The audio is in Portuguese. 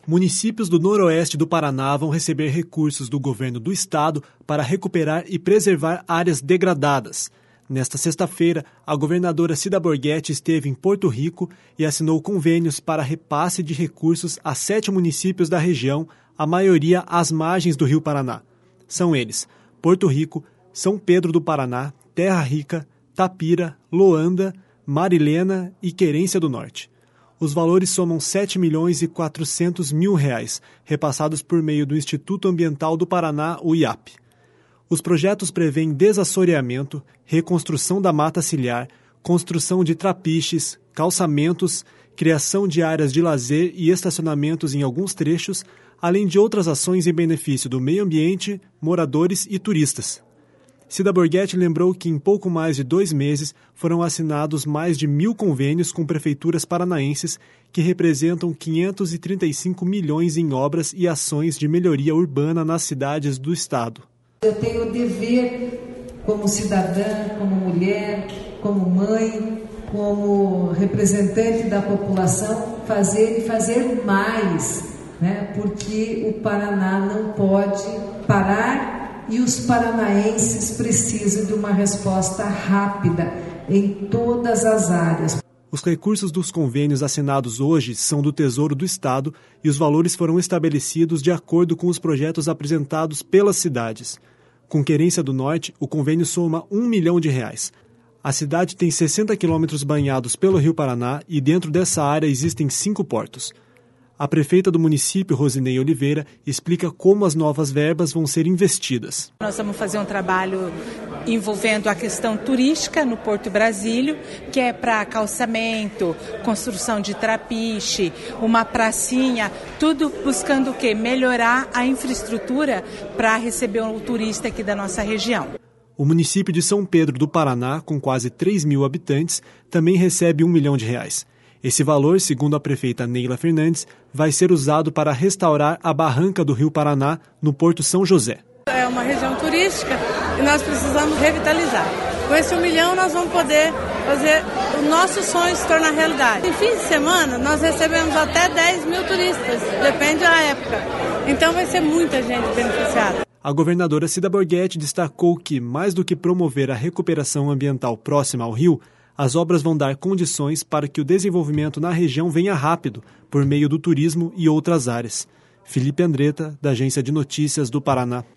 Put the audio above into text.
Municípios do noroeste do Paraná vão receber recursos do governo do estado para recuperar e preservar áreas degradadas. Nesta sexta-feira, a governadora Cida Borghetti esteve em Porto Rico e assinou convênios para repasse de recursos a 7 municípios da região, a maioria às margens do Rio Paraná. São eles: Porto Rico, São Pedro do Paraná, Terra Rica, Tapira, Loanda, Marilena e Querência do Norte. Os valores somam R$ 7.400.000, repassados por meio do Instituto Ambiental do Paraná, o IAP. Os projetos prevêem desassoreamento, reconstrução da mata ciliar, construção de trapiches, calçamentos, criação de áreas de lazer e estacionamentos em alguns trechos, além de outras ações em benefício do meio ambiente, moradores e turistas. Cida Borghetti lembrou que em pouco mais de 2 meses foram assinados mais de 1.000 convênios com prefeituras paranaenses que representam 535 milhões em obras e ações de melhoria urbana nas cidades do estado. Eu tenho o dever, como cidadã, como mulher, como mãe, como representante da população, fazer mais, né? Porque o Paraná não pode parar. E os paranaenses precisam de uma resposta rápida em todas as áreas. Os recursos dos convênios assinados hoje são do Tesouro do Estado e os valores foram estabelecidos de acordo com os projetos apresentados pelas cidades. Com Querência do Norte, o convênio soma R$ 1 milhão. A cidade tem 60 quilômetros banhados pelo Rio Paraná e dentro dessa área existem 5 portos. A prefeita do município, Rosinei Oliveira, explica como as novas verbas vão ser investidas. Nós vamos fazer um trabalho envolvendo a questão turística no Porto Brasílio, que é para calçamento, construção de trapiche, uma pracinha, tudo buscando o quê? Melhorar a infraestrutura para receber o turista aqui da nossa região. O município de São Pedro do Paraná, com quase 3.000 habitantes, também recebe R$ 1 milhão. Esse valor, segundo a prefeita Neila Fernandes, vai ser usado para restaurar a barranca do Rio Paraná, no Porto São José. É uma região turística e nós precisamos revitalizar. Com esse 1 milhão nós vamos poder fazer o nosso sonho se tornar realidade. Em fim de semana nós recebemos até 10 mil turistas, depende da época. Então vai ser muita gente beneficiada. A governadora Cida Borghetti destacou que, mais do que promover a recuperação ambiental próxima ao rio, as obras vão dar condições para que o desenvolvimento na região venha rápido, por meio do turismo e outras áreas. Felipe Andretta, da Agência de Notícias do Paraná.